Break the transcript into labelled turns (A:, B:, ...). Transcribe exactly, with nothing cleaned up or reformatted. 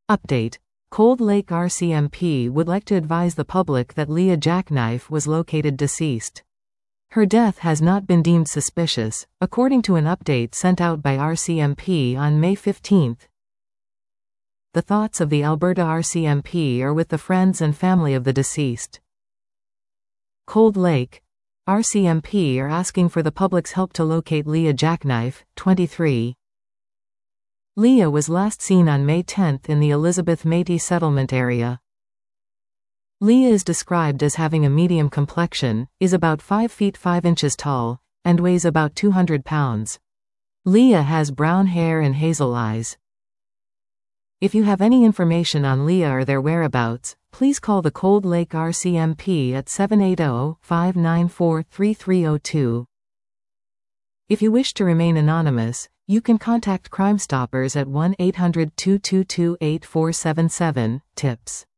A: Update. Cold Lake R C M P would like to advise the public that Leah Jackknife was located deceased. Her death has not been deemed suspicious, according to an update sent out by R C M P on May fifteenth. The thoughts of the Alberta R C M P are with the friends and family of the deceased. Cold Lake R C M P are asking for the public's help to locate Leah Jackknife, twenty-three. Leah was last seen on May tenth in the Elizabeth Métis settlement area. Leah is described as having a medium complexion, is about five feet five inches tall, and weighs about two hundred pounds. Leah has brown hair and hazel eyes. If you have any information on Leah or their whereabouts, please call the Cold Lake R C M P at seven eight zero, five nine four, three three zero two. If you wish to remain anonymous, you can contact Crime Stoppers at one eight hundred, two two two, eight four seven seven. Tips.